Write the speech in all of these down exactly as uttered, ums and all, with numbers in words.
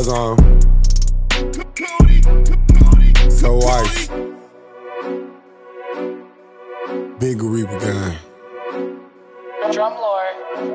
on. So ice. Big Reaper gang. Drum Lord.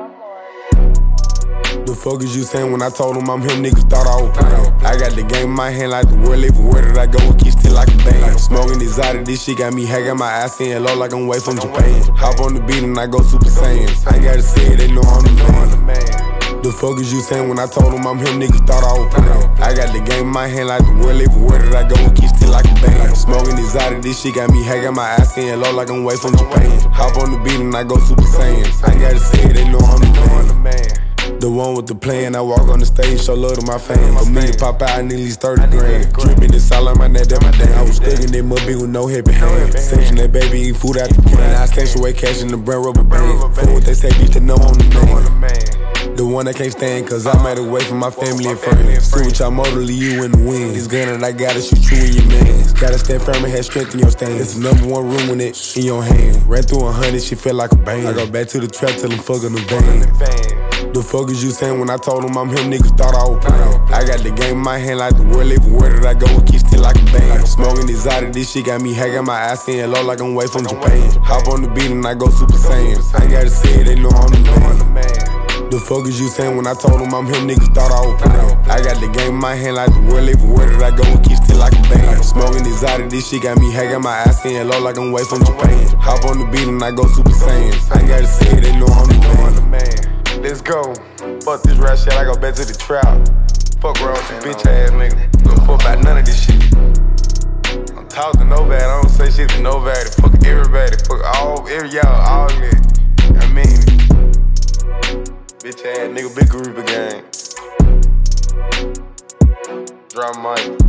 The fuck is you saying when I told him I'm him? Niggas thought I was playing. I got the game in my hand like the world living. Where did I go? Keep still like a band. Smoking exotic, this shit got me hacking my ass in low like I'm away from Japan. Hop on the beat and I go Super Saiyan. I ain't gotta say it, they know I'm the man. The fuck is you saying when I told him I'm him? Niggas thought I was playing. I got the game in my hand like the world living. Where did I go? Keep still like a band. Smoking exotic, this shit got me hacking my ass in low like I'm away from Japan. Hop on the beat and I go Super Saiyan. I ain't gotta say it, they know I'm the man. The one with the plan, I walk on the stage, show love to my fans. For me to pop out, I need at least thirty grand. Drippin' this all on my neck, that my damn. I was thuggin' that mud big with no heavy hands. Section that baby, eat food out the can. I stash away cash in the brown rubber band. For what they say, bitch, they know I'm the man. The one I can't stand, cause I made away from my family and friends. See what y'all motor, leave you in the wind. This gun that I gotta shoot you in your mans. Gotta stand firm and have strength in your stance. It's the number one room when it in your hand. Ran through a hundred, she felt like a bang. I go back to the trap till I'm fucking the van. The fuck is you saying when I told him I'm him? Niggas thought I was playing. I got the game in my hand like the world living. Where did I go? Keep still like a band. Smoking exotic, this shit got me hacking my ass in low like I'm away from Japan. Hop on the beat and I go Super Saiyan. I ain't gotta say it, they know I'm the man. The fuck is you saying when I told him I'm him? Niggas thought I was playing. I got the game in my hand like the world living. Where did I go? Keep still like a band. Smoking exotic, this shit got me hacking my ass in low like I'm away from Japan. Hop on the beat and I go Super Saiyan. I ain't gotta say it, they know I'm the man. Let's go. Fuck this rap shit, I go back to the trap. Fuck around with you bitch ass nigga. Don't fuck about none of this shit. I'm talking to nobody, I don't say shit to nobody. Fuck everybody, fuck all, every y'all, all that. I mean it. Bitch ass nigga, Big Reaper gang. Drop mic.